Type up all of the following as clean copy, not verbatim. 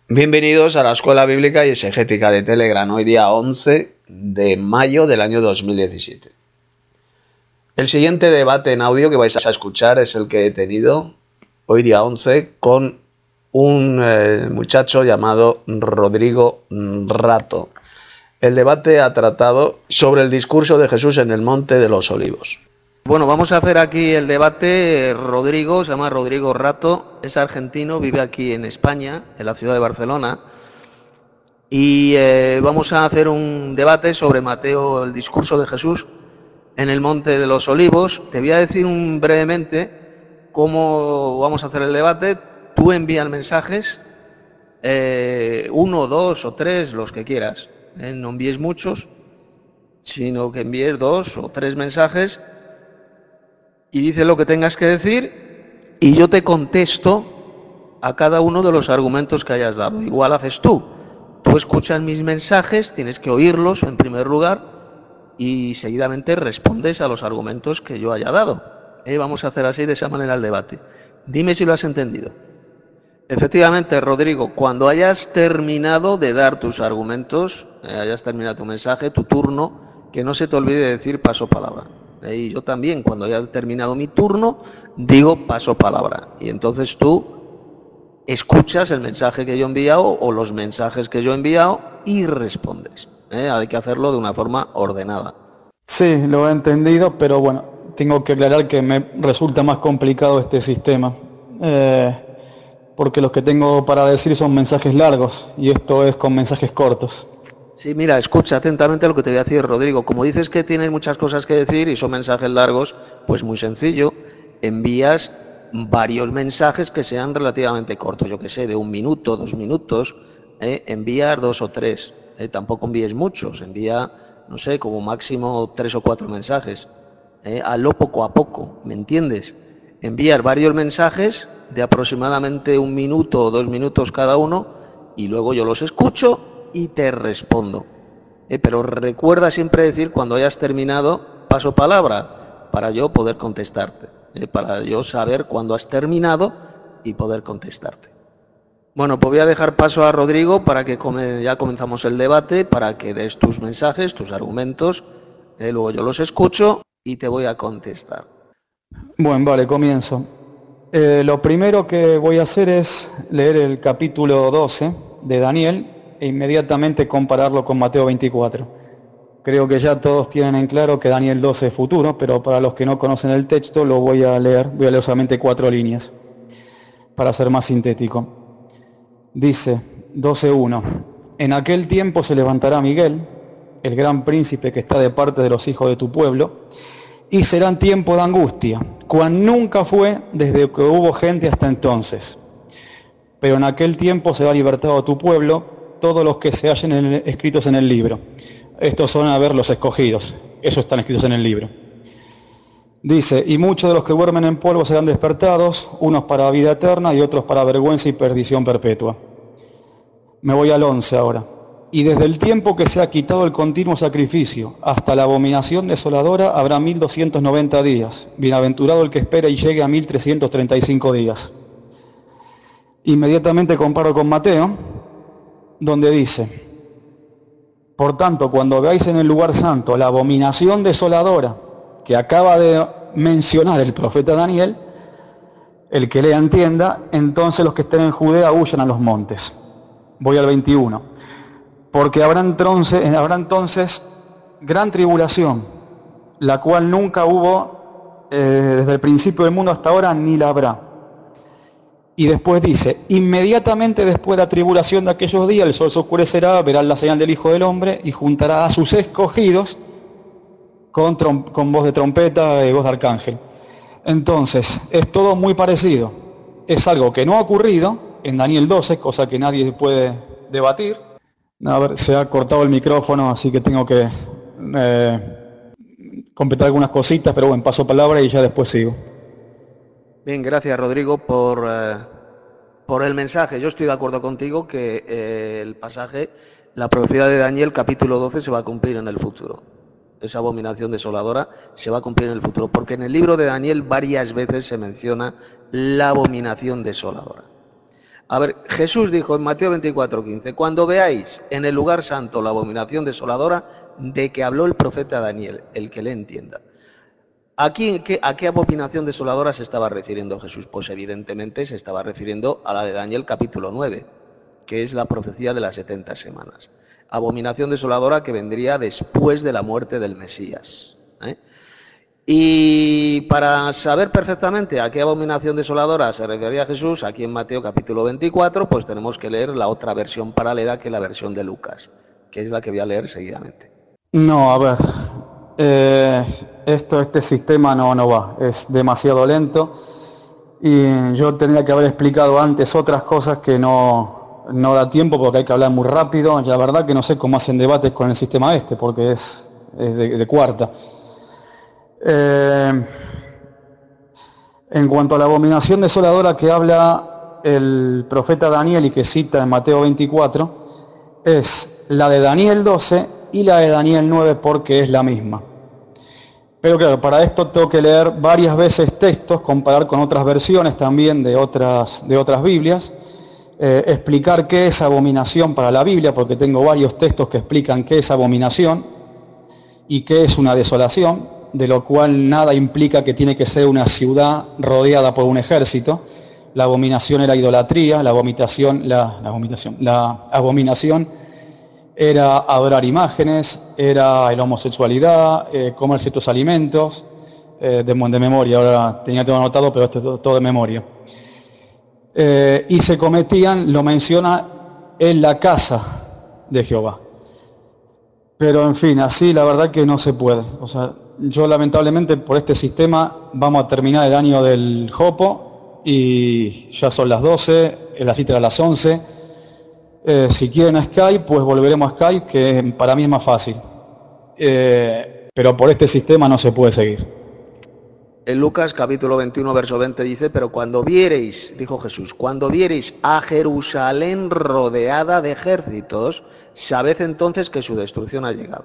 Bienvenidos a la Escuela Bíblica y Exegética de Telegram, hoy día 11 de mayo del año 2017. El siguiente debate en audio que vais a escuchar es el que he tenido hoy día 11 con un muchacho llamado Rodrigo Rato. El debate ha tratado sobre el discurso de Jesús en el Monte de los Olivos. Bueno, vamos a hacer aquí el debate. Rodrigo, se llama Rodrigo Rato, es argentino, vive aquí en España, en la ciudad de Barcelona, y vamos a hacer un debate sobre Mateo, el discurso de Jesús en el Monte de los Olivos. Te voy a decir brevemente cómo vamos a hacer el debate. Tú envías mensajes, 1, 2 o 3, los que quieras, no envíes muchos, sino que envíes 2 o 3 mensajes y dices lo que tengas que decir y yo te contesto a cada uno de los argumentos que hayas dado. Igual haces tú. Tú escuchas mis mensajes, tienes que oírlos en primer lugar y seguidamente respondes a los argumentos que yo haya dado. Vamos a hacer así, de esa manera, el debate. Dime si lo has entendido. Efectivamente, Rodrigo, cuando hayas terminado de dar tus argumentos, hayas terminado tu mensaje, tu turno, que no se te olvide decir paso palabra. Y yo también, cuando haya terminado mi turno, digo paso palabra. Y entonces tú escuchas el mensaje que yo he enviado o los mensajes que yo he enviado y respondes. Hay que hacerlo de una forma ordenada. Sí, lo he entendido, pero bueno, tengo que aclarar que me resulta más complicado este sistema. Porque los que tengo para decir son mensajes largos y esto es con mensajes cortos. Sí, mira, escucha atentamente lo que te voy a decir, Rodrigo. Como dices que tienes muchas cosas que decir y son mensajes largos, pues muy sencillo, envías varios mensajes que sean relativamente cortos, yo que sé, de 1 minuto, 2 minutos, envías 2 o 3, tampoco envíes muchos, envía, no sé, como máximo 3 o 4 mensajes, hazlo poco a poco, ¿me entiendes? Envías varios mensajes de aproximadamente 1 minuto o 2 minutos cada uno y luego yo los escucho y te respondo. Pero recuerda siempre decir cuando hayas terminado, paso palabra, para yo poder contestarte, para yo saber cuándo has terminado y poder contestarte. Bueno, pues voy a dejar paso a Rodrigo para que ya comenzamos el debate, para que des tus mensajes, tus argumentos, luego yo los escucho y te voy a contestar. Bueno, vale, comienzo. Lo primero que voy a hacer es leer el capítulo 12 de Daniel e inmediatamente compararlo con Mateo 24. Creo que ya todos tienen en claro que Daniel 12 es futuro, pero para los que no conocen el texto lo voy a leer solamente 4 líneas, para ser más sintético. Dice 12:1: En aquel tiempo se levantará Miguel, el gran príncipe que está de parte de los hijos de tu pueblo, y serán tiempo de angustia, cual nunca fue desde que hubo gente hasta entonces. Pero en aquel tiempo será libertado tu pueblo, todos los que se hallen escritos en el libro. Estos son, los escogidos. Esos están escritos en el libro. Dice, y muchos de los que duermen en polvo serán despertados, unos para vida eterna y otros para vergüenza y perdición perpetua. Me voy al 11 ahora. Y desde el tiempo que se ha quitado el continuo sacrificio hasta la abominación desoladora habrá 1290 días. Bienaventurado el que espera y llegue a 1335 días. Inmediatamente comparo con Mateo, donde dice, por tanto, cuando veáis en el lugar santo la abominación desoladora que acaba de mencionar el profeta Daniel, el que lea entienda, entonces los que estén en Judea huyan a los montes. Voy al 21. Porque habrá entonces gran tribulación, la cual nunca hubo desde el principio del mundo hasta ahora, ni la habrá. Y después dice, inmediatamente después de la tribulación de aquellos días, el sol se oscurecerá, verán la señal del Hijo del Hombre, y juntará a sus escogidos con voz de trompeta y voz de arcángel. Entonces, es todo muy parecido. Es algo que no ha ocurrido en Daniel 12, cosa que nadie puede debatir. A ver, se ha cortado el micrófono, así que tengo que completar algunas cositas, pero bueno, paso palabra y ya después sigo. Bien, gracias Rodrigo por el mensaje. Yo estoy de acuerdo contigo que el pasaje, la profecía de Daniel capítulo 12 se va a cumplir en el futuro. Esa abominación desoladora se va a cumplir en el futuro, porque en el libro de Daniel varias veces se menciona la abominación desoladora. A ver, Jesús dijo en Mateo 24:15, cuando veáis en el lugar santo la abominación desoladora de que habló el profeta Daniel, el que le entienda. Aquí, ¿a qué abominación desoladora se estaba refiriendo Jesús? Pues evidentemente se estaba refiriendo a la de Daniel capítulo 9, que es la profecía de las 70 semanas. Abominación desoladora que vendría después de la muerte del Mesías. Y para saber perfectamente a qué abominación desoladora se refería Jesús, aquí en Mateo capítulo 24, pues tenemos que leer la otra versión paralela, que es la versión de Lucas, que es la que voy a leer seguidamente. No, a ver, este sistema no va, es demasiado lento y yo tendría que haber explicado antes otras cosas que no da tiempo porque hay que hablar muy rápido. La verdad que no sé cómo hacen debates con el sistema porque es de cuarta. En cuanto a la abominación desoladora que habla el profeta Daniel y que cita en Mateo 24, es la de Daniel 12 y la de Daniel 9 porque es la misma. Pero claro, para esto tengo que leer varias veces textos, comparar con otras versiones también de otras Biblias, explicar qué es abominación para la Biblia, porque tengo varios textos que explican qué es abominación y qué es una desolación, de lo cual nada implica que tiene que ser una ciudad rodeada por un ejército. La abominación era idolatría, la abominación era adorar imágenes, era la homosexualidad, comer ciertos alimentos, de memoria, ahora tenía todo anotado, pero esto es todo de memoria. Y se cometían, lo menciona, en la casa de Jehová. Pero en fin, así la verdad que no se puede. O sea, yo lamentablemente por este sistema vamos a terminar el año del Jopo y ya son las 12, la cita era a las 11. Si quieren a Skype, pues volveremos a Skype, que para mí es más fácil. Pero por este sistema no se puede seguir. En Lucas capítulo 21, verso 20 dice, pero cuando viereis, dijo Jesús, cuando viereis a Jerusalén rodeada de ejércitos, sabed entonces que su destrucción ha llegado.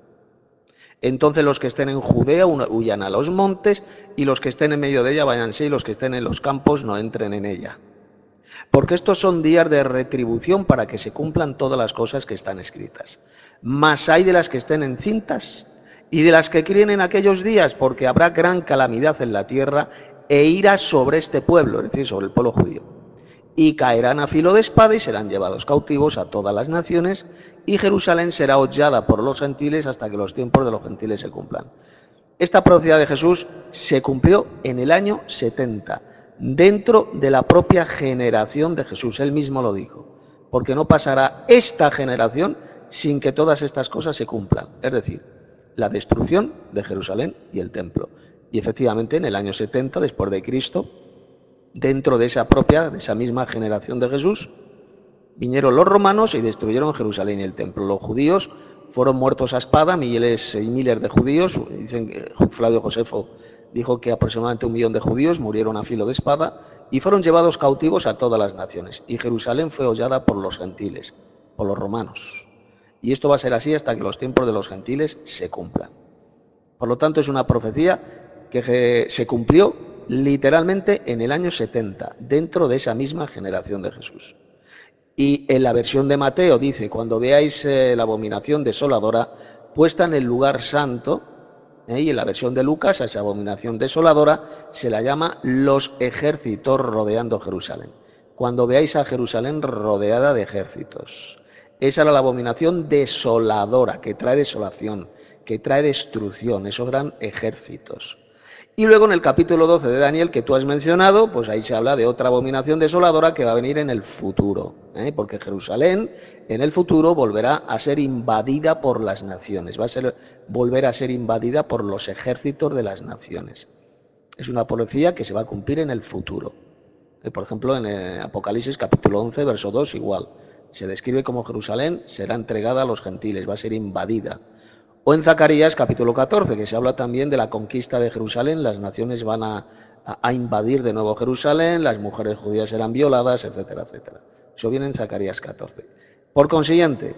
Entonces los que estén en Judea huyan a los montes, y los que estén en medio de ella váyanse, y los que estén en los campos no entren en ella. Porque estos son días de retribución para que se cumplan todas las cosas que están escritas. Mas hay de las que estén encintas y de las que críen en aquellos días, porque habrá gran calamidad en la tierra e ira sobre este pueblo, es decir, sobre el pueblo judío. Y caerán a filo de espada y serán llevados cautivos a todas las naciones, y Jerusalén será hollada por los gentiles hasta que los tiempos de los gentiles se cumplan. Esta profecía de Jesús se cumplió en el año 70, dentro de la propia generación de Jesús. Él mismo lo dijo, porque no pasará esta generación sin que todas estas cosas se cumplan. Es decir, la destrucción de Jerusalén y el templo. Y efectivamente en el año 70 después de Cristo, dentro de esa misma generación de Jesús, vinieron los romanos y destruyeron Jerusalén y el templo. Los judíos fueron muertos a espada, miles y miles de judíos. Dicen que Flavio Josefo dijo que aproximadamente 1 millón de judíos murieron a filo de espada y fueron llevados cautivos a todas las naciones. Y Jerusalén fue hollada por los gentiles, por los romanos. Y esto va a ser así hasta que los tiempos de los gentiles se cumplan. Por lo tanto, es una profecía que se cumplió literalmente en el año 70, dentro de esa misma generación de Jesús. Y en la versión de Mateo dice, cuando veáis la abominación desoladora puesta en el lugar santo, y en la versión de Lucas a esa abominación desoladora se la llama los ejércitos rodeando Jerusalén. Cuando veáis a Jerusalén rodeada de ejércitos. Esa era la abominación desoladora, que trae desolación, que trae destrucción, esos eran ejércitos. Y luego en el capítulo 12 de Daniel, que tú has mencionado, pues ahí se habla de otra abominación desoladora que va a venir en el futuro, porque Jerusalén en el futuro volverá a ser invadida por las naciones, volver a ser invadida por los ejércitos de las naciones. Es una profecía que se va a cumplir en el futuro. Por ejemplo, en Apocalipsis capítulo 11, verso 2, igual. Se describe como Jerusalén será entregada a los gentiles, va a ser invadida. O en Zacarías capítulo 14, que se habla también de la conquista de Jerusalén, las naciones van a invadir de nuevo Jerusalén, las mujeres judías serán violadas, etcétera, etcétera. Eso viene en Zacarías 14. Por consiguiente,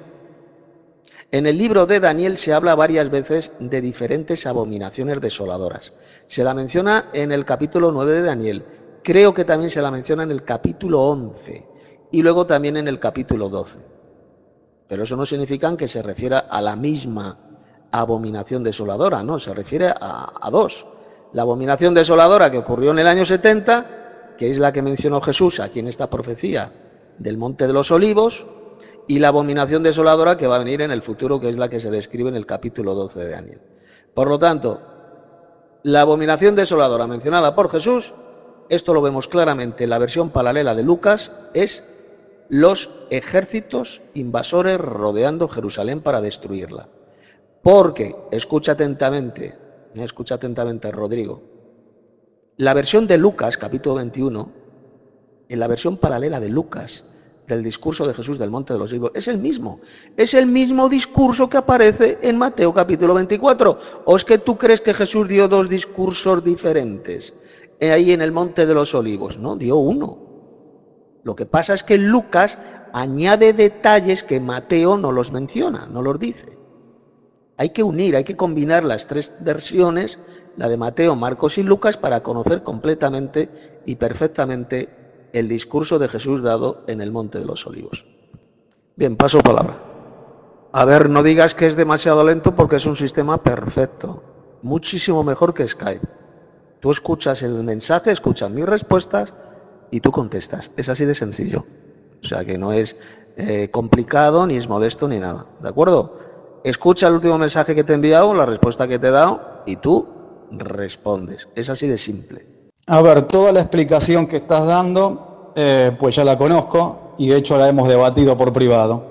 en el libro de Daniel se habla varias veces de diferentes abominaciones desoladoras. Se la menciona en el capítulo 9 de Daniel, creo que también se la menciona en el capítulo 11. y luego también en el capítulo 12. Pero eso no significa que se refiera a la misma abominación desoladora, no, se refiere a dos. La abominación desoladora que ocurrió en el año 70, que es la que mencionó Jesús aquí en esta profecía del Monte de los Olivos, y la abominación desoladora que va a venir en el futuro, que es la que se describe en el capítulo 12 de Daniel. Por lo tanto, la abominación desoladora mencionada por Jesús, esto lo vemos claramente en la versión paralela de Lucas, es los ejércitos invasores rodeando Jerusalén para destruirla. Porque, escucha atentamente Rodrigo, la versión de Lucas, capítulo 21, en la versión paralela de Lucas, del discurso de Jesús del Monte de los Olivos, es el mismo discurso que aparece en Mateo capítulo 24. ¿O es que tú crees que Jesús dio dos discursos diferentes ahí en el Monte de los Olivos? No, dio uno. Lo que pasa es que Lucas añade detalles que Mateo no los menciona, no los dice. Hay que unir, hay que combinar las tres versiones, la de Mateo, Marcos y Lucas, para conocer completamente y perfectamente el discurso de Jesús dado en el Monte de los Olivos. Bien, paso palabra. A ver, no digas que es demasiado lento porque es un sistema perfecto, muchísimo mejor que Skype. Tú escuchas el mensaje, escuchas mis respuestas y tú contestas. Es así de sencillo. O sea que no es complicado, ni es modesto, ni nada. ¿De acuerdo? Escucha el último mensaje que te he enviado, la respuesta que te he dado, y tú respondes. Es así de simple. A ver, toda la explicación que estás dando, pues ya la conozco y de hecho la hemos debatido por privado.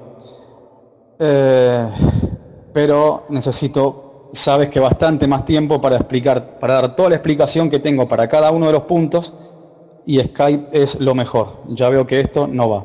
Pero necesito, sabes que bastante más tiempo para explicar, para dar toda la explicación que tengo para cada uno de los puntos, y Skype es lo mejor. Ya veo que esto no va.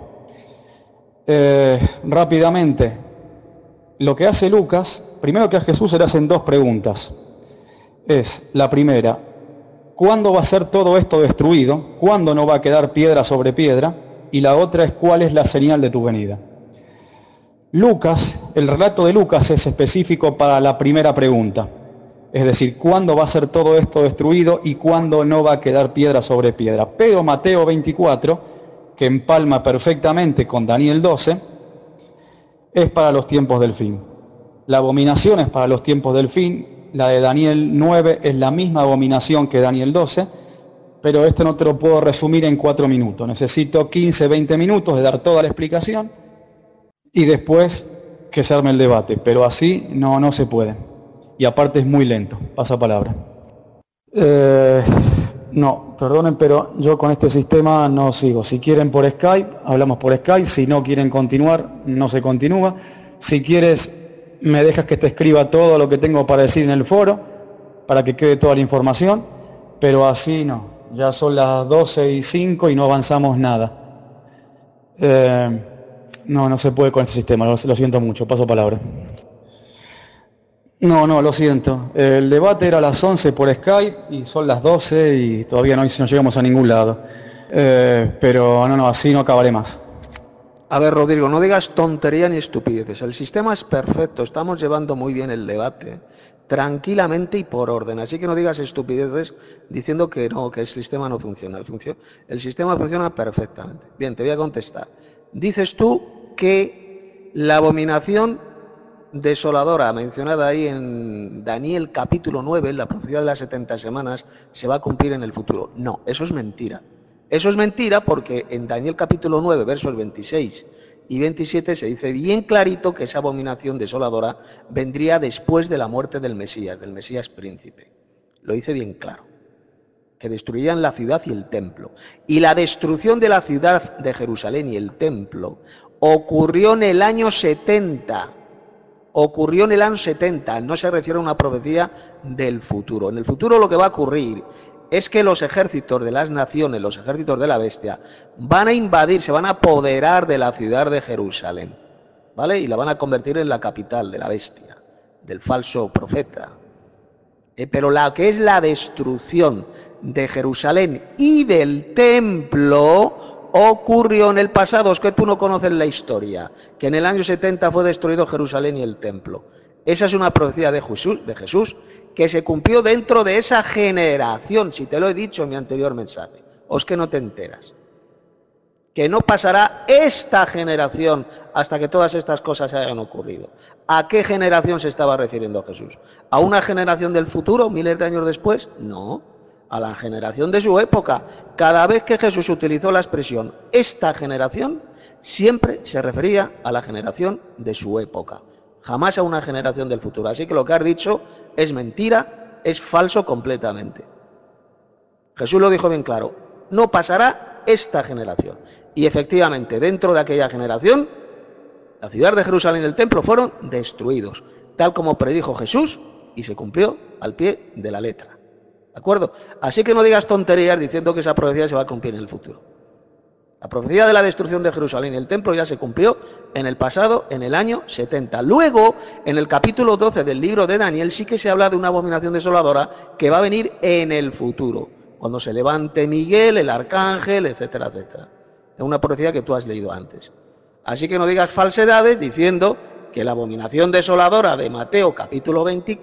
Rápidamente, lo que hace Lucas, primero que a Jesús se le hacen dos preguntas. Es la primera: ¿cuándo va a ser todo esto destruido? ¿Cuándo no va a quedar piedra sobre piedra? Y la otra es: ¿cuál es la señal de tu venida? Lucas, el relato de Lucas es específico para la primera pregunta. Es decir, ¿cuándo va a ser todo esto destruido y cuándo no va a quedar piedra sobre piedra? Pero Mateo 24, que empalma perfectamente con Daniel 12, es para los tiempos del fin. La abominación es para los tiempos del fin. La de Daniel 9 es la misma abominación que Daniel 12, pero esto no te lo puedo resumir en 4 minutos. Necesito 15, 20 minutos de dar toda la explicación y después que se arme el debate, pero así no se puede. Y aparte es muy lento. Pasa palabra. No, perdonen, pero yo con este sistema no sigo. Si quieren por Skype, hablamos por Skype. Si no quieren continuar, no se continúa. Si quieres, me dejas que te escriba todo lo que tengo para decir en el foro, para que quede toda la información, pero así no. Ya son las 12:05 y no avanzamos nada. No se puede con este sistema, lo siento mucho. Paso palabra. No, lo siento. El debate era a las 11 por Skype y son las 12 y todavía no llegamos a ningún lado. Pero no, así no acabaré más. A ver, Rodrigo, no digas tontería ni estupideces. El sistema es perfecto, estamos llevando muy bien el debate, tranquilamente y por orden. Así que no digas estupideces diciendo que no, que el sistema no funciona. El sistema funciona perfectamente. Bien, te voy a contestar. Dices tú que la abominación desoladora mencionada ahí en Daniel capítulo 9, la profecía de las 70 semanas, se va a cumplir en el futuro. No, eso es mentira. Eso es mentira porque en Daniel capítulo 9, versos 26 y 27 se dice bien clarito que esa abominación desoladora vendría después de la muerte del Mesías príncipe. Lo dice bien claro, que destruirían la ciudad y el templo. Y la destrucción de la ciudad de Jerusalén y el templo ocurrió en el año 70. Ocurrió en el año 70, no se refiere a una profecía del futuro. En el futuro lo que va a ocurrir es que los ejércitos de las naciones, los ejércitos de la bestia, van a invadir, se van a apoderar de la ciudad de Jerusalén, ¿vale? Y la van a convertir en la capital de la bestia, del falso profeta. Pero la que es la destrucción de Jerusalén y del templo ocurrió en el pasado. Es que tú no conoces la historia, que en el año 70 fue destruido Jerusalén y el templo. Esa es una profecía de Jesús que se cumplió dentro de esa generación, si te lo he dicho en mi anterior mensaje, o es que no te enteras. que no pasará esta generación hasta que todas estas cosas hayan ocurrido. ¿A qué generación se estaba refiriendo Jesús? ¿A una generación del futuro, miles de años después? No, a la generación de su época. Cada vez que Jesús utilizó la expresión esta generación, siempre se refería a la generación de su época, jamás a una generación del futuro. Así que lo que has dicho es mentira, es falso completamente. Jesús lo dijo bien claro, no pasará esta generación. Y efectivamente, dentro de aquella generación, la ciudad de Jerusalén y el templo fueron destruidos, tal como predijo Jesús, y se cumplió al pie de la letra. ¿De acuerdo? Así que no digas tonterías diciendo que esa profecía se va a cumplir en el futuro. La profecía de la destrucción de Jerusalén y el templo ya se cumplió en el pasado, en el año 70. Luego, en el capítulo 12 del libro de Daniel, sí que se habla de una abominación desoladora que va a venir en el futuro, cuando se levante Miguel, el arcángel, etcétera, etcétera. Es una profecía que tú has leído antes. Así que no digas falsedades diciendo que la abominación desoladora de Mateo capítulo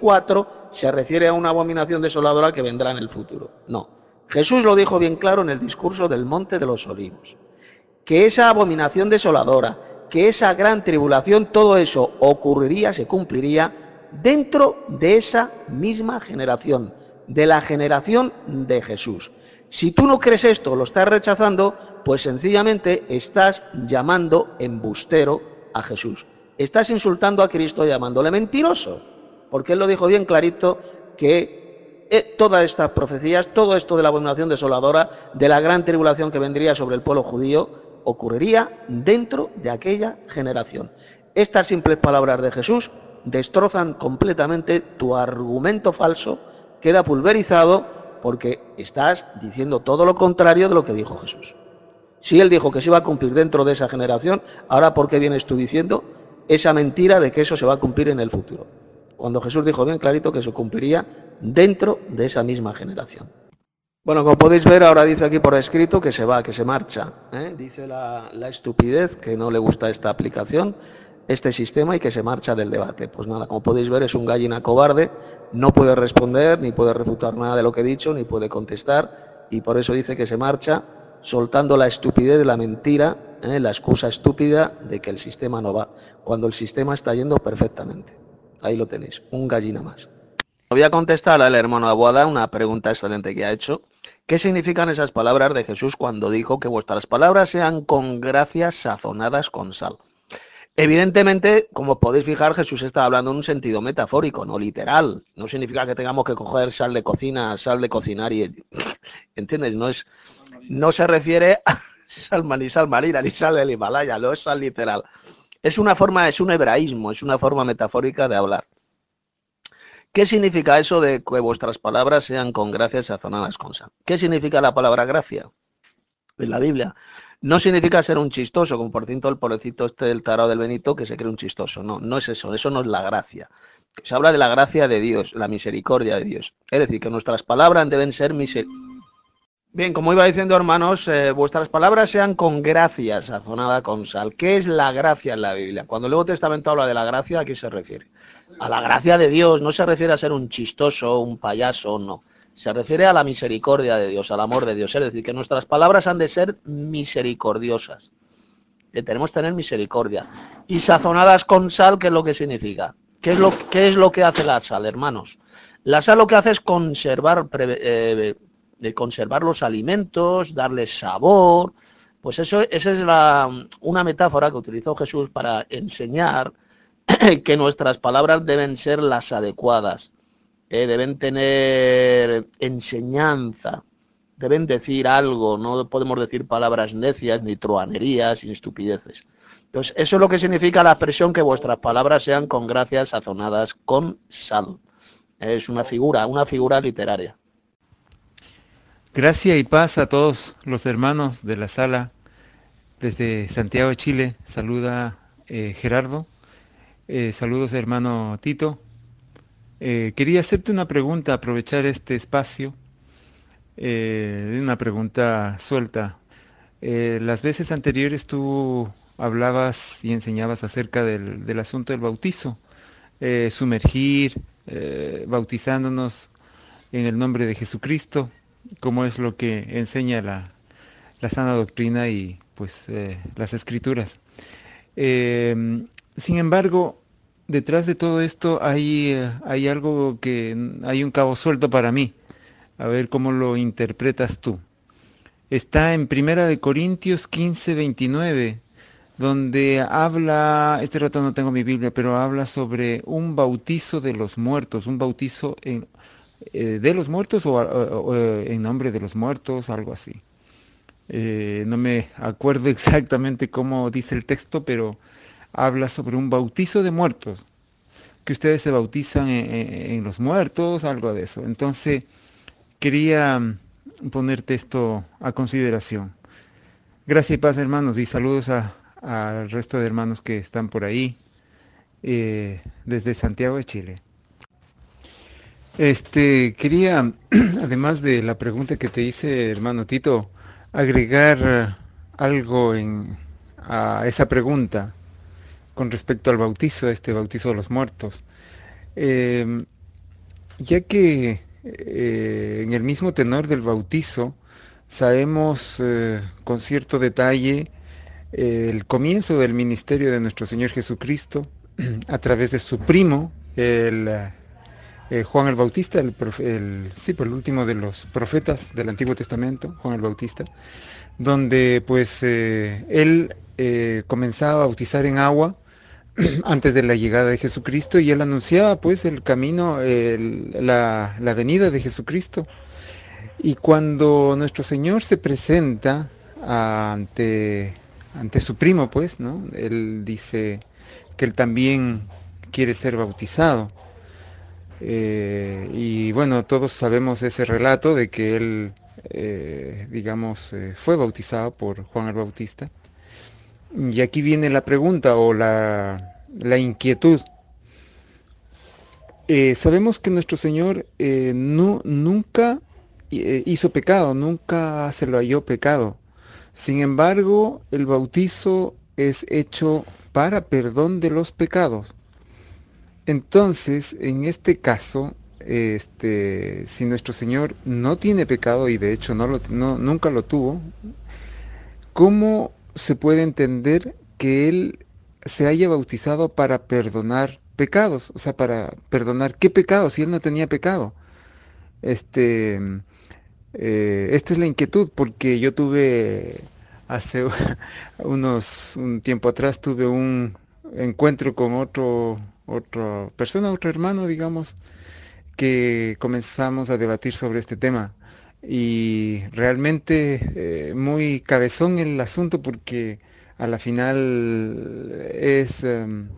24 se refiere a una abominación desoladora que vendrá en el futuro. No. Jesús lo dijo bien claro en el discurso del Monte de los Olivos. Que esa abominación desoladora, que esa gran tribulación, todo eso ocurriría, se cumpliría dentro de esa misma generación, de la generación de Jesús. Si tú no crees esto, lo estás rechazando, pues sencillamente estás llamando embustero a Jesús. Estás insultando a Cristo llamándole mentiroso, porque Él lo dijo bien clarito que todas estas profecías, todo esto de la abominación desoladora, de la gran tribulación que vendría sobre el pueblo judío, ocurriría dentro de aquella generación. Estas simples palabras de Jesús destrozan completamente tu argumento falso, queda pulverizado porque estás diciendo todo lo contrario de lo que dijo Jesús. Si Él dijo que se iba a cumplir dentro de esa generación, ahora ¿por qué vienes tú diciendo esa mentira de que eso se va a cumplir en el futuro? Cuando Jesús dijo bien clarito que se cumpliría dentro de esa misma generación. Bueno, como podéis ver, ahora dice aquí por escrito que se va, que se marcha. Dice la estupidez, que no le gusta esta aplicación, este sistema, y que se marcha del debate. Pues nada, como podéis ver, es un gallina cobarde, no puede responder, ni puede refutar nada de lo que he dicho, ni puede contestar, y por eso dice que se marcha, soltando la estupidez de la mentira, la excusa estúpida de que el sistema no va, cuando el sistema está yendo perfectamente. Ahí lo tenéis, un gallina más. Voy a contestar al hermano Abuada una pregunta excelente que ha hecho. ¿Qué significan esas palabras de Jesús cuando dijo que vuestras palabras sean con gracia sazonadas con sal? Evidentemente, como podéis fijar, Jesús está hablando en un sentido metafórico, no literal. No significa que tengamos que coger sal de cocina, sal de cocinar y... ¿Entiendes? No se refiere a ni sal marina, ni sal del Himalaya, no es sal literal. Es una forma, es un hebraísmo, es una forma metafórica de hablar. ¿Qué significa eso de que vuestras palabras sean con gracia sazonadas con sal? ¿Qué significa la palabra gracia en la Biblia? No significa ser un chistoso, como por cierto el pobrecito este del tarao del Benito que se cree un chistoso. No, no es eso no es la gracia. Se habla de la gracia de Dios, la misericordia de Dios. Es decir, que nuestras palabras deben ser misericordiosas. Bien, como iba diciendo, hermanos, vuestras palabras sean con gracia sazonada con sal. ¿Qué es la gracia en la Biblia? Cuando el Nuevo Testamento habla de la gracia, ¿a qué se refiere? A la gracia de Dios. No se refiere a ser un chistoso, un payaso, no. Se refiere a la misericordia de Dios, al amor de Dios. Es decir, que nuestras palabras han de ser misericordiosas. Que tenemos que tener misericordia. Y sazonadas con sal, ¿qué es lo que significa? ¿Qué es lo que hace la sal, hermanos? La sal lo que hace es conservar los alimentos, darles sabor. Pues esa es una metáfora que utilizó Jesús para enseñar que nuestras palabras deben ser las adecuadas, deben tener enseñanza, deben decir algo, no podemos decir palabras necias, ni truanerías, ni estupideces. Entonces, eso es lo que significa la expresión que vuestras palabras sean con gracias sazonadas con sal. Es una figura literaria. Gracia y paz a todos los hermanos de la sala. Desde Santiago de Chile, saluda Gerardo. Saludos, hermano Tito. Quería hacerte una pregunta, aprovechar este espacio, una pregunta suelta. Las veces anteriores tú hablabas y enseñabas acerca del asunto del bautizo, sumergir, bautizándonos en el nombre de Jesucristo, como es lo que enseña la sana doctrina y pues las escrituras. Sin embargo, detrás de todo esto hay algo hay un cabo suelto para mí. A ver cómo lo interpretas tú. Está en 1 Corintios 15:29, donde habla, este rato no tengo mi Biblia, pero habla sobre un bautizo de los muertos, un bautizo de los muertos o en nombre de los muertos, algo así. No me acuerdo exactamente cómo dice el texto, pero habla sobre un bautizo de muertos, que ustedes se bautizan en los muertos, algo de eso. Entonces, quería ponerte esto a consideración. Gracias y paz, hermanos, y saludos al resto de hermanos que están por ahí, desde Santiago de Chile. Quería, además de la pregunta que te hice, hermano Tito, agregar algo a esa pregunta con respecto al bautizo, bautizo de los muertos. Ya que en el mismo tenor del bautizo sabemos con cierto detalle el comienzo del ministerio de nuestro Señor Jesucristo a través de su primo, Juan el Bautista, el último de los profetas del Antiguo Testamento, Juan el Bautista, donde pues él comenzaba a bautizar en agua antes de la llegada de Jesucristo, y él anunciaba pues el camino, la venida de Jesucristo. Y cuando nuestro Señor se presenta ante su primo, pues, ¿no? Él dice que él también quiere ser bautizado. Y bueno, todos sabemos ese relato de que él, fue bautizado por Juan el Bautista. Y aquí viene la pregunta o la inquietud. Sabemos que nuestro Señor nunca hizo pecado, nunca se lo halló pecado. Sin embargo, el bautizo es hecho para perdón de los pecados. Entonces, en este caso, si nuestro Señor no tiene pecado, y de hecho nunca lo tuvo, ¿cómo se puede entender que Él se haya bautizado para perdonar pecados? O sea, para perdonar ¿qué pecado si Él no tenía pecado? Esta es la inquietud, porque yo tuve hace un tiempo atrás, tuve un encuentro con otra persona, otro hermano, digamos, que comenzamos a debatir sobre este tema. Y realmente muy cabezón el asunto, porque a la final es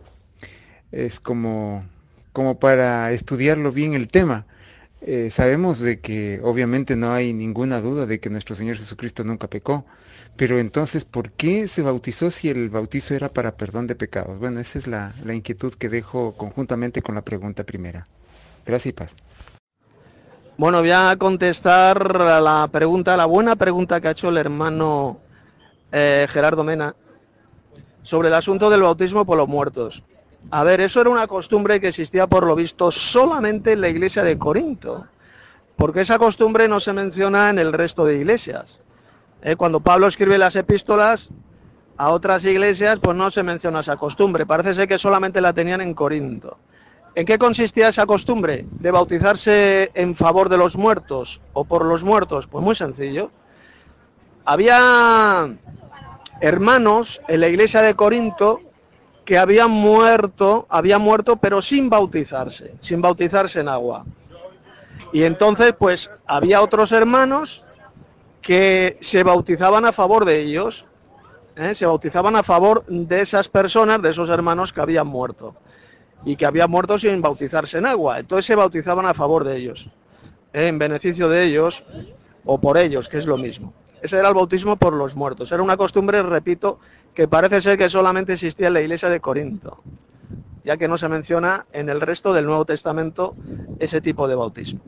como para estudiarlo bien el tema. Sabemos de que obviamente no hay ninguna duda de que nuestro Señor Jesucristo nunca pecó, pero entonces, ¿por qué se bautizó si el bautizo era para perdón de pecados? Bueno, esa es la inquietud que dejo conjuntamente con la pregunta primera. Gracias y paz. Bueno, voy a contestar a la buena pregunta que ha hecho el hermano Gerardo Mena sobre el asunto del bautismo por los muertos. A ver, eso era una costumbre que existía por lo visto solamente en la iglesia de Corinto, porque esa costumbre no se menciona en el resto de iglesias. Cuando Pablo escribe las epístolas a otras iglesias, pues no se menciona esa costumbre, parece ser que solamente la tenían en Corinto. ¿En qué consistía esa costumbre de bautizarse en favor de los muertos o por los muertos? Pues muy sencillo. Había hermanos en la iglesia de Corinto que habían muerto pero sin bautizarse en agua. Y entonces pues había otros hermanos que se bautizaban a favor de ellos, se bautizaban a favor de esas personas, de esos hermanos que habían muerto, y que habían muerto sin bautizarse en agua. Entonces se bautizaban a favor de ellos, en beneficio de ellos, o por ellos, que es lo mismo. Ese era el bautismo por los muertos. Era una costumbre, repito, que parece ser que solamente existía en la iglesia de Corinto, ya que no se menciona en el resto del Nuevo Testamento ese tipo de bautismo.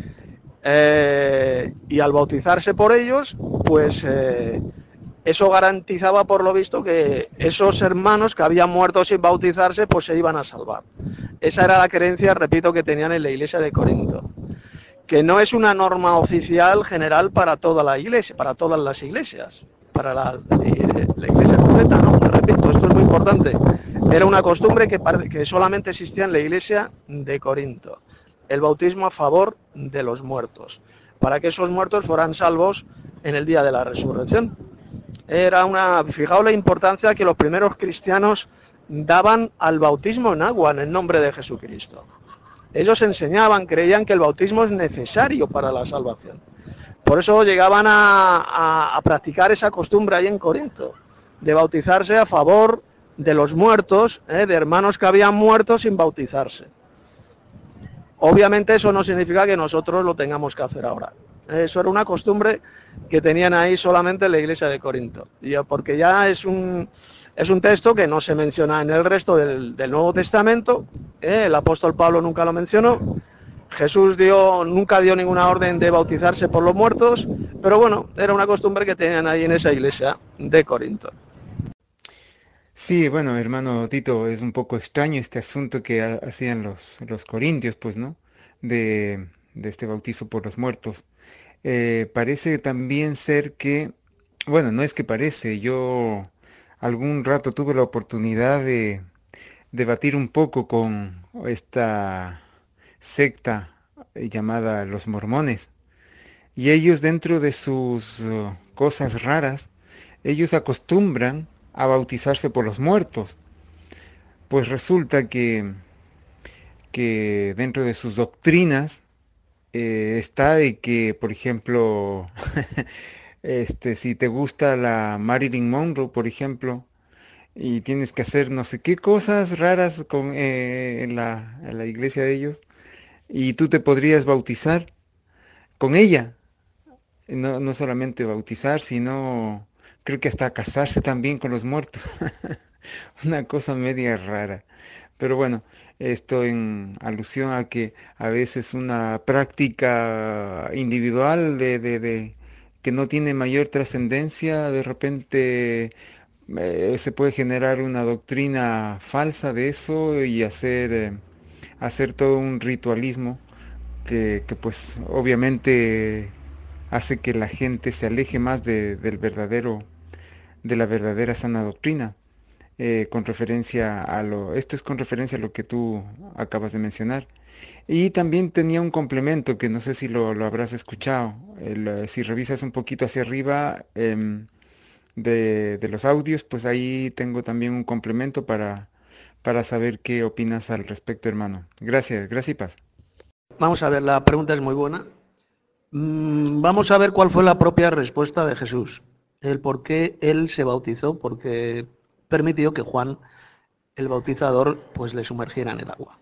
Y al bautizarse por ellos, pues eso garantizaba por lo visto que esos hermanos que habían muerto sin bautizarse, pues se iban a salvar. Esa era la creencia, repito, que tenían en la iglesia de Corinto, que no es una norma oficial general para toda la iglesia, para todas las iglesias, para la iglesia completa, no, repito, esto es muy importante. Era una costumbre que solamente existía en la iglesia de Corinto. El bautismo a favor de los muertos, para que esos muertos fueran salvos en el día de la resurrección. Fijaos la importancia que los primeros cristianos daban al bautismo en agua en el nombre de Jesucristo. Ellos enseñaban, creían que el bautismo es necesario para la salvación. Por eso llegaban a practicar esa costumbre ahí en Corinto, de bautizarse a favor de los muertos, de hermanos que habían muerto sin bautizarse. Obviamente eso no significa que nosotros lo tengamos que hacer ahora. Eso era una costumbre que tenían ahí solamente en la iglesia de Corinto. Porque ya es un texto que no se menciona en el resto del Nuevo Testamento. El apóstol Pablo nunca lo mencionó. Jesús nunca dio ninguna orden de bautizarse por los muertos. Pero bueno, era una costumbre que tenían ahí en esa iglesia de Corinto. Sí, bueno, hermano Tito, es un poco extraño este asunto que hacían los corintios, pues, ¿no? De este bautizo por los muertos. Parece también ser que, bueno, no es que parece, yo algún rato tuve la oportunidad de debatir un poco con esta secta llamada los mormones. Y ellos, dentro de sus cosas raras, ellos acostumbran a bautizarse por los muertos. Pues resulta que dentro de sus doctrinas está de que, por ejemplo, si te gusta la Marilyn Monroe, por ejemplo, y tienes que hacer no sé qué cosas raras en la iglesia de ellos, y tú te podrías bautizar con ella. No solamente bautizar, sino creo que hasta casarse también con los muertos. Una cosa media rara. Pero bueno, esto en alusión a que a veces una práctica individual que no tiene mayor trascendencia, de repente se puede generar una doctrina falsa de eso y hacer todo un ritualismo que pues obviamente hace que la gente se aleje más de la verdadera sana doctrina. Esto es con referencia a lo que tú acabas de mencionar. Y también tenía un complemento que no sé si lo habrás escuchado. Si revisas un poquito hacia arriba de los audios, pues ahí tengo también un complemento para saber qué opinas al respecto, hermano. Gracias y paz. Vamos a ver, la pregunta es muy buena. Vamos a ver cuál fue la propia respuesta de Jesús. El por qué él se bautizó, porque permitió que Juan, el bautizador, pues le sumergiera en el agua.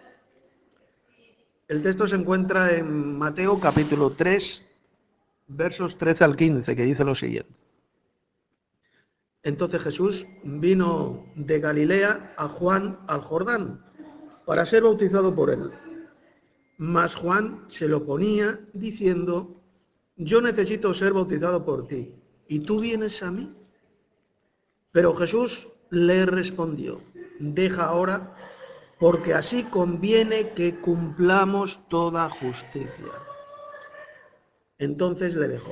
El texto se encuentra en Mateo capítulo 3, versos 13 al 15, que dice lo siguiente. Entonces Jesús vino de Galilea a Juan al Jordán para ser bautizado por él. Mas Juan se lo oponía diciendo: yo necesito ser bautizado por ti, ¿y tú vienes a mí? Pero Jesús le respondió: deja ahora, porque así conviene que cumplamos toda justicia. Entonces le dejó.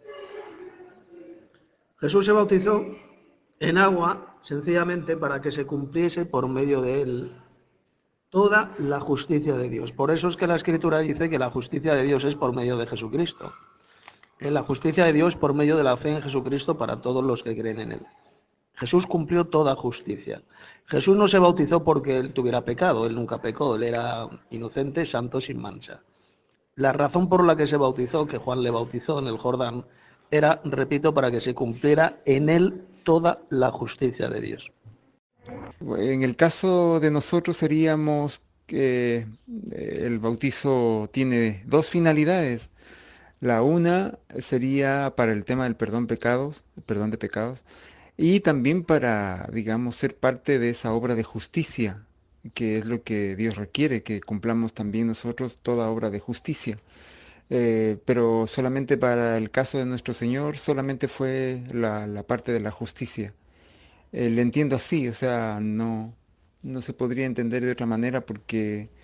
Jesús se bautizó en agua sencillamente para que se cumpliese por medio de él toda la justicia de Dios. Por eso es que la Escritura dice que la justicia de Dios es por medio de Jesucristo. La justicia de Dios por medio de la fe en Jesucristo para todos los que creen en él. Jesús cumplió toda justicia. Jesús no se bautizó porque él tuviera pecado, él nunca pecó, él era inocente, santo, sin mancha. La razón por la que se bautizó, que Juan le bautizó en el Jordán, era, repito, para que se cumpliera en él toda la justicia de Dios. En el caso de nosotros seríamos que el bautizo tiene dos finalidades. La una sería para el tema del perdón de pecados, y también para, digamos, ser parte de esa obra de justicia, que es lo que Dios requiere, que cumplamos también nosotros toda obra de justicia. Pero solamente para el caso de nuestro Señor, solamente fue la parte de la justicia. Lo entiendo así, o sea, no se podría entender de otra manera porque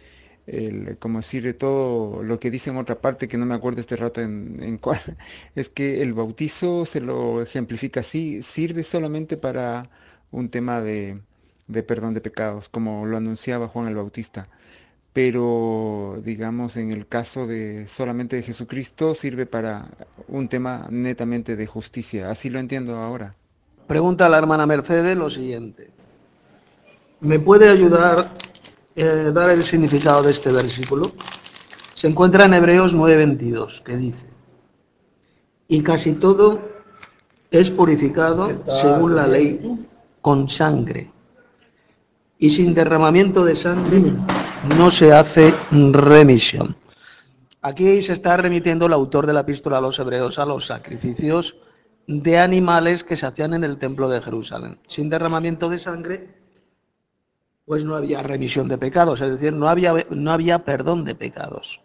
como decir, todo lo que dice en otra parte, que no me acuerdo este rato en cuál, es que el bautizo se lo ejemplifica así, sirve solamente para un tema de perdón de pecados, como lo anunciaba Juan el Bautista. Pero, digamos, en el caso de solamente de Jesucristo, sirve para un tema netamente de justicia. Así lo entiendo ahora. Pregunta a la hermana Mercedes lo siguiente. ¿Me puede ayudar a dar el significado de este versículo? Se encuentra en Hebreos 9:22, que dice: y casi todo es purificado según la ley con sangre, y sin derramamiento de sangre no se hace remisión. Aquí se está remitiendo el autor de la epístola a los Hebreos a los sacrificios de animales que se hacían en el templo de Jerusalén. Sin derramamiento de sangre, pues no había remisión de pecados, es decir, no había perdón de pecados.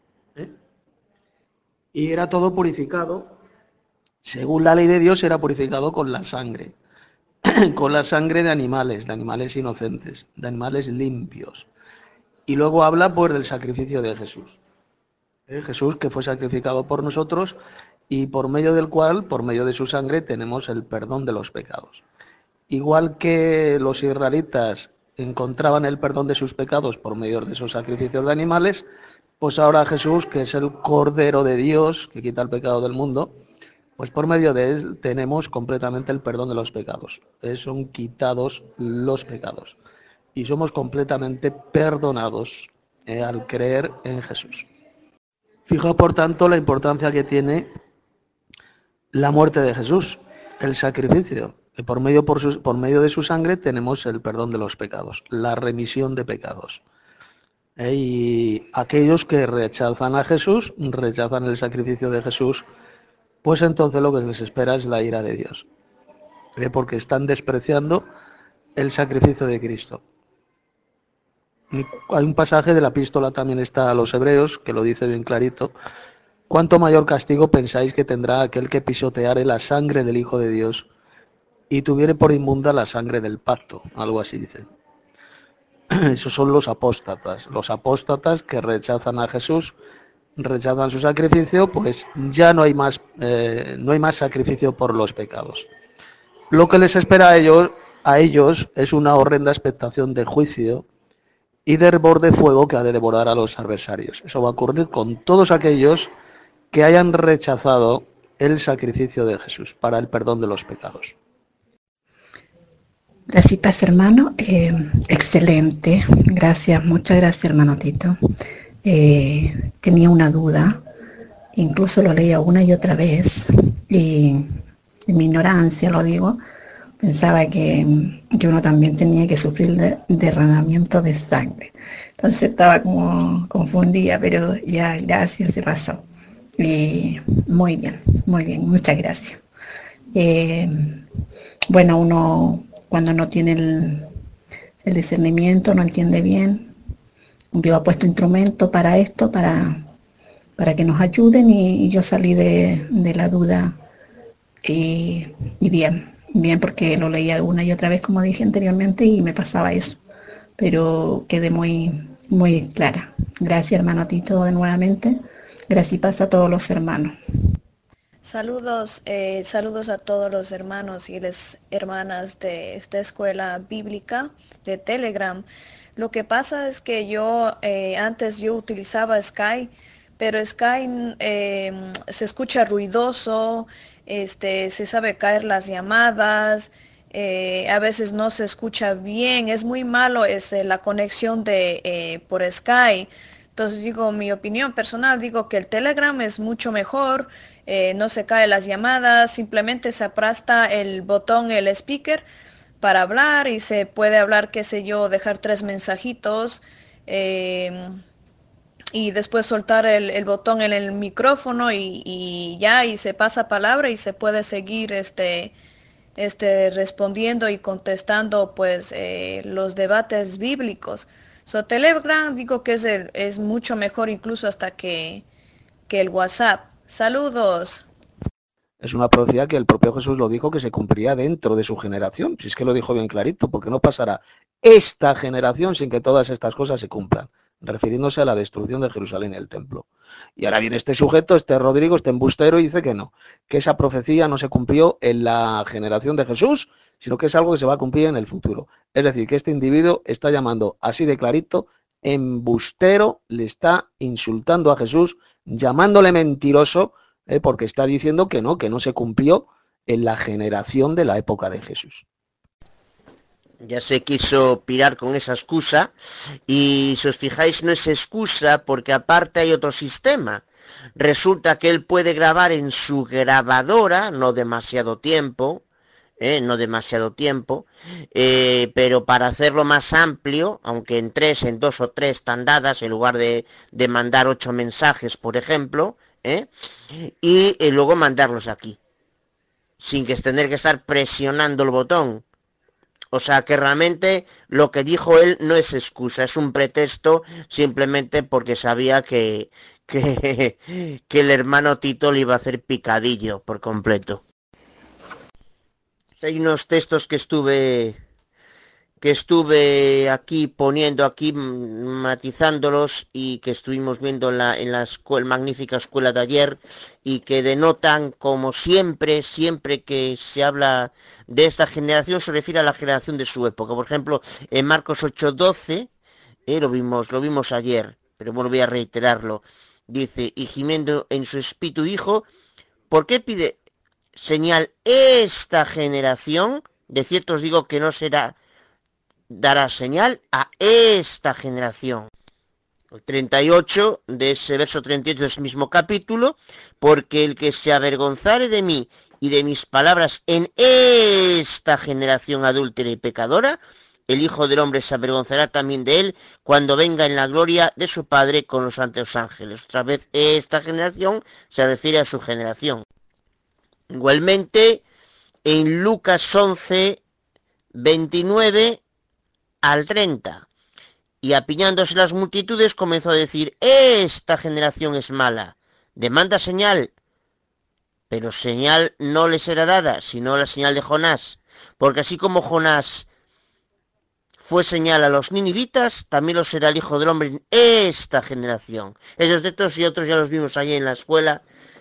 Y era todo purificado, según la ley de Dios, era purificado con la sangre. Con la sangre de animales inocentes, de animales limpios. Y luego habla pues del sacrificio de Jesús. Jesús que fue sacrificado por nosotros y por medio del cual, por medio de su sangre, tenemos el perdón de los pecados. Igual que los israelitas encontraban el perdón de sus pecados por medio de esos sacrificios de animales, pues ahora Jesús, que es el Cordero de Dios, que quita el pecado del mundo, pues por medio de él tenemos completamente el perdón de los pecados. Son quitados los pecados. Y somos completamente perdonados al creer en Jesús. Fija, por tanto, la importancia que tiene la muerte de Jesús, el sacrificio. Que por medio de su sangre tenemos el perdón de los pecados, la remisión de pecados. Y aquellos que rechazan a Jesús, rechazan el sacrificio de Jesús, pues entonces lo que les espera es la ira de Dios. Porque están despreciando el sacrificio de Cristo. Y hay un pasaje de la epístola, también está a los Hebreos, que lo dice bien clarito. ¿Cuánto mayor castigo pensáis que tendrá aquel que pisoteare la sangre del Hijo de Dios y tuviere por inmunda la sangre del pacto? Algo así dice. Esos son los apóstatas que rechazan a Jesús, rechazan su sacrificio, pues ya no hay más sacrificio por los pecados. Lo que les espera a ellos es una horrenda expectación de juicio y de hervor de fuego que ha de devorar a los adversarios. Eso va a ocurrir con todos aquellos que hayan rechazado el sacrificio de Jesús para el perdón de los pecados. Gracias y paz, hermano. Excelente. Gracias, muchas gracias, hermano Tito. Tenía una duda, incluso lo leía una y otra vez, y en mi ignorancia lo digo, pensaba que uno también tenía que sufrir derramamiento de sangre. Entonces estaba como confundida, pero ya gracias, se pasó. Y muy bien, muchas gracias. Bueno, uno cuando no tiene el discernimiento, no entiende bien, Dios ha puesto instrumento para esto, para que nos ayuden, y yo salí de la duda y bien, porque lo leía una y otra vez, como dije anteriormente, y me pasaba eso, pero quedé muy clara. Gracias, hermano Tito, de nuevamente. Gracias y paz a todos los hermanos. Saludos a todos los hermanos y las hermanas de esta escuela bíblica de Telegram. Lo que pasa es que antes yo utilizaba Sky, pero Sky se escucha ruidoso, se sabe caer las llamadas, a veces no se escucha bien, es muy malo la conexión por Sky. Entonces digo, mi opinión personal, digo que el Telegram es mucho mejor, no se caen las llamadas, simplemente se aplasta el botón, el speaker, para hablar, y se puede hablar, qué sé yo, dejar 3 mensajitos, y después soltar el botón en el micrófono y se pasa palabra y se puede seguir respondiendo y contestando pues los debates bíblicos. Telegram digo que es mucho mejor, incluso hasta que el WhatsApp. Saludos. Es una profecía que el propio Jesús lo dijo, que se cumplirá dentro de su generación. Si es que lo dijo bien clarito, porque no pasará esta generación sin que todas estas cosas se cumplan. refiriéndose a la destrucción de Jerusalén y el templo. Y ahora viene este sujeto, este Rodrigo, este embustero, y dice que no, que esa profecía no se cumplió en la generación de Jesús, sino que es algo que se va a cumplir en el futuro. Es decir, que este individuo está llamando así de clarito, embustero, le está insultando a Jesús, llamándole mentiroso, porque está diciendo que no se cumplió en la generación de la época de Jesús. Ya se quiso pirar con esa excusa y si os fijáis no es excusa porque aparte hay otro sistema. Resulta que él puede grabar en su grabadora, no demasiado tiempo, pero para hacerlo más amplio, aunque en 2 o 3 tandadas, en lugar de mandar 8 mensajes, por ejemplo, y luego mandarlos aquí, sin que tener que estar presionando el botón. O sea que realmente lo que dijo él no es excusa, es un pretexto simplemente porque sabía que el hermano Tito le iba a hacer picadillo por completo. Hay unos textos que estuve aquí poniendo aquí, matizándolos y que estuvimos viendo en la magnífica escuela de ayer y que denotan como siempre que se habla de esta generación se refiere a la generación de su época. Por ejemplo, en Marcos 8:12, lo vimos ayer, pero bueno, voy a reiterarlo. Dice, y gimiendo en su espíritu dijo, ¿por qué pide señal esta generación? De cierto os digo que no dará señal a esta generación. El 38 de ese verso 38 de ese mismo capítulo, porque el que se avergonzare de mí y de mis palabras en esta generación adúltera y pecadora, el Hijo del Hombre se avergonzará también de él cuando venga en la gloria de su Padre con los santos ángeles. Otra vez, esta generación se refiere a su generación. Igualmente, en Lucas 11, 29 al 30, y apiñándose las multitudes comenzó a decir, esta generación es mala, demanda señal, pero señal no le será dada, sino la señal de Jonás, porque así como Jonás fue señal a los ninivitas, también lo será el Hijo del Hombre en esta generación. Esos de estos y otros ya los vimos allí en la escuela,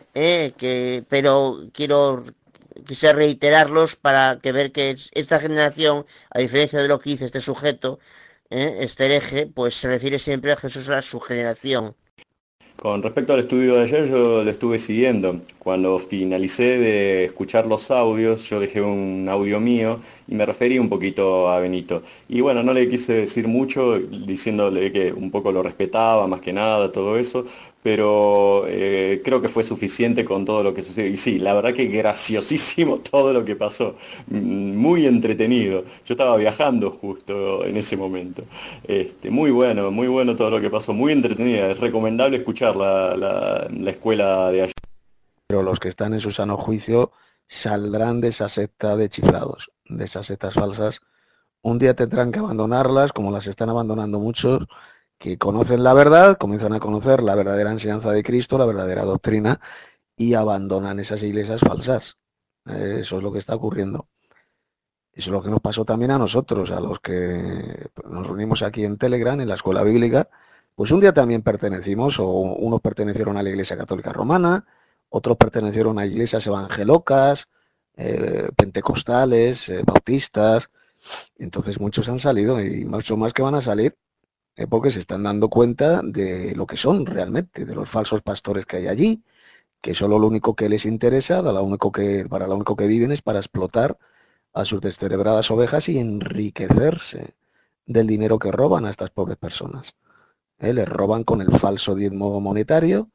pero quise reiterarlos para que ver que esta generación, a diferencia de lo que dice este sujeto, este hereje, pues se refiere siempre a Jesús, a su generación. Con respecto al estudio de ayer, yo lo estuve siguiendo. Cuando finalicé de escuchar los audios, yo dejé un audio mío y me referí un poquito a Benito. Y bueno, no le quise decir mucho, diciéndole que un poco lo respetaba, más que nada, todo eso, pero creo que fue suficiente con todo lo que sucedió. Y sí, la verdad que graciosísimo todo lo que pasó, muy entretenido. Yo estaba viajando justo en ese momento. Muy bueno todo lo que pasó, muy entretenida. Es recomendable escuchar la escuela de ayer. Pero los que están en su sano juicio saldrán de esa secta de chiflados, de esas sectas falsas. Un día tendrán que abandonarlas, como las están abandonando muchos, que conocen la verdad, comienzan a conocer la verdadera enseñanza de Cristo, la verdadera doctrina, y abandonan esas iglesias falsas. Eso es lo que está ocurriendo. Eso es lo que nos pasó también a nosotros, a los que nos reunimos aquí en Telegram, en la escuela bíblica. Pues un día también pertenecimos, o unos pertenecieron a la Iglesia Católica Romana, otros pertenecieron a iglesias evangelocas, pentecostales, bautistas. Entonces muchos han salido y muchos más que van a salir, porque se están dando cuenta de lo que son realmente, de los falsos pastores que hay allí, que solo lo único que les interesa, para lo único que viven es para explotar a sus descerebradas ovejas y enriquecerse del dinero que roban a estas pobres personas. Les roban con el falso diezmo monetario,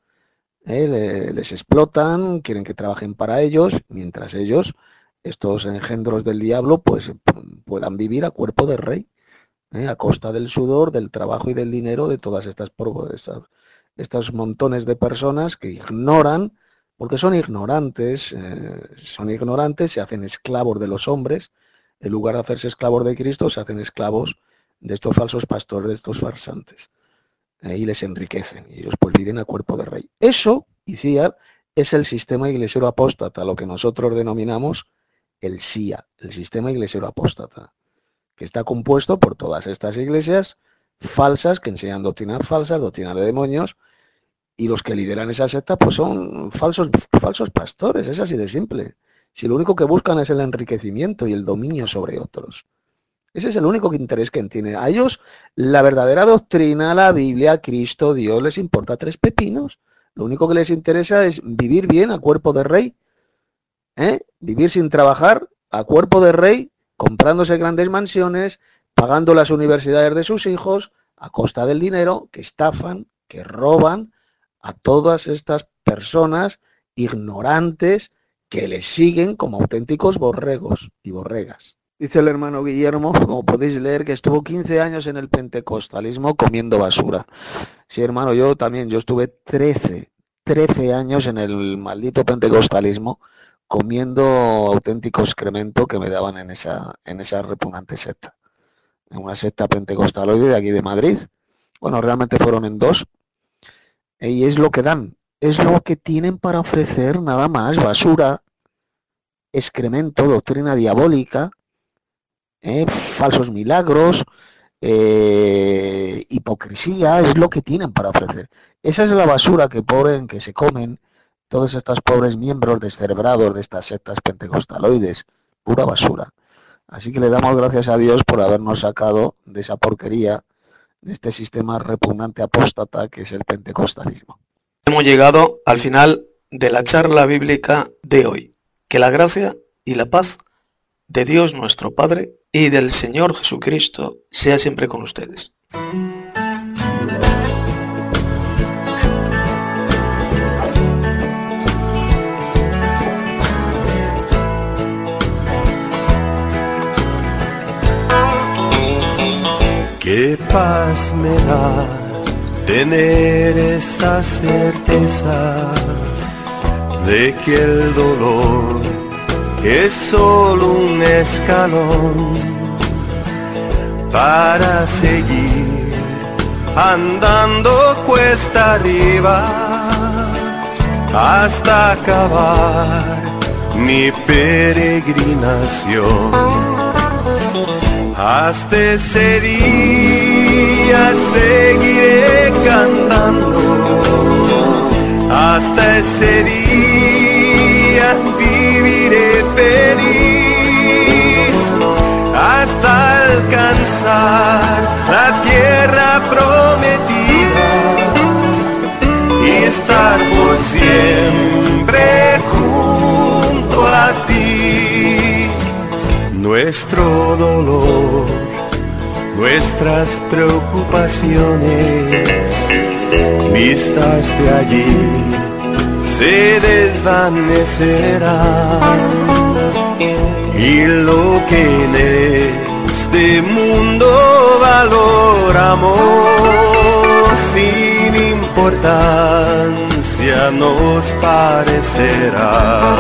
les explotan, quieren que trabajen para ellos, mientras ellos, estos engendros del diablo, pues puedan vivir a cuerpo de rey, a costa del sudor, del trabajo y del dinero de todas estos montones de personas que ignoran, porque son ignorantes, se hacen esclavos de los hombres, en lugar de hacerse esclavos de Cristo, se hacen esclavos de estos falsos pastores, de estos farsantes. Y les enriquecen, y ellos pues viven a cuerpo de rey. Eso, ICIAD, es el sistema iglesiero apóstata, lo que nosotros denominamos el SIA, el sistema iglesiero apóstata, que está compuesto por todas estas iglesias falsas que enseñan doctrinas falsas, doctrinas de demonios, y los que lideran esa secta pues son falsos pastores, es así de simple. Si lo único que buscan es el enriquecimiento y el dominio sobre otros. Ese es el único interés que tienen. A ellos la verdadera doctrina, la Biblia, Cristo, Dios, les importa 3 pepinos. Lo único que les interesa es vivir bien a cuerpo de rey, vivir sin trabajar a cuerpo de rey, comprándose grandes mansiones, pagando las universidades de sus hijos, a costa del dinero, que estafan, que roban a todas estas personas ignorantes que les siguen como auténticos borregos y borregas. Dice el hermano Guillermo, como podéis leer, que estuvo 15 años en el pentecostalismo comiendo basura. Sí, hermano, yo estuve 13 años en el maldito pentecostalismo comiendo auténtico excremento que me daban en esa repugnante secta. En una secta pentecostaloide de aquí de Madrid. Bueno, realmente fueron en 2. Y es lo que dan. Es lo que tienen para ofrecer, nada más. Basura, excremento, doctrina diabólica, falsos milagros, hipocresía, es lo que tienen para ofrecer. Esa es la basura que se comen todos estos pobres miembros descerebrados de estas sectas pentecostaloides, pura basura. Así que le damos gracias a Dios por habernos sacado de esa porquería, de este sistema repugnante apóstata que es el pentecostalismo. Hemos llegado al final de la charla bíblica de hoy. Que la gracia y la paz de Dios nuestro Padre y del Señor Jesucristo sea siempre con ustedes. Qué paz me da tener esa certeza de que el dolor es solo un escalón para seguir andando cuesta arriba hasta acabar mi peregrinación. Hasta ese día seguiré cantando, hasta ese día viviré feliz, hasta alcanzar la tierra prometida y estar por siempre junto a ti. Nuestro dolor, nuestras preocupaciones, vistas de allí, se desvanecerán. Y lo que en este mundo valoramos, sin importancia nos parecerá.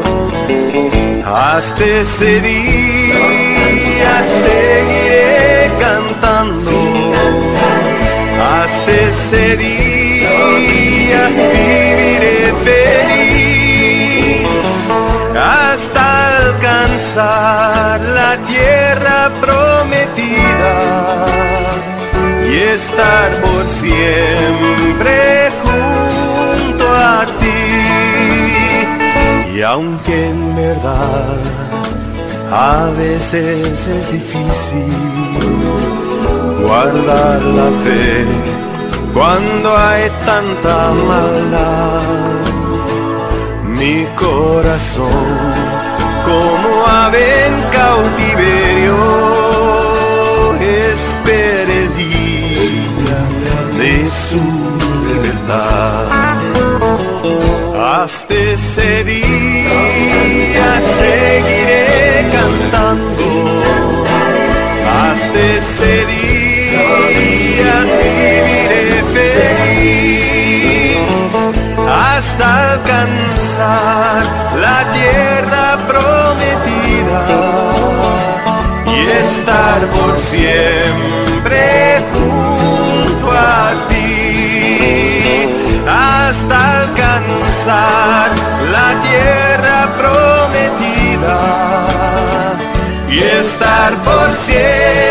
Hasta ese día seguiré cantando, hasta ese día viviré feliz, hasta alcanzar la tierra prometida y estar por siempre junto a ti. Y aunque en verdad a veces es difícil guardar la fe cuando hay tanta maldad, mi corazón como ave en cautiverio espera el día de su libertad. Hasta ese día seguiré cantando, hasta ese día viviré feliz, hasta alcanzar la tierra prometida y estar por siempre junto a ti, hasta alcanzar la tierra prometida y estar por siempre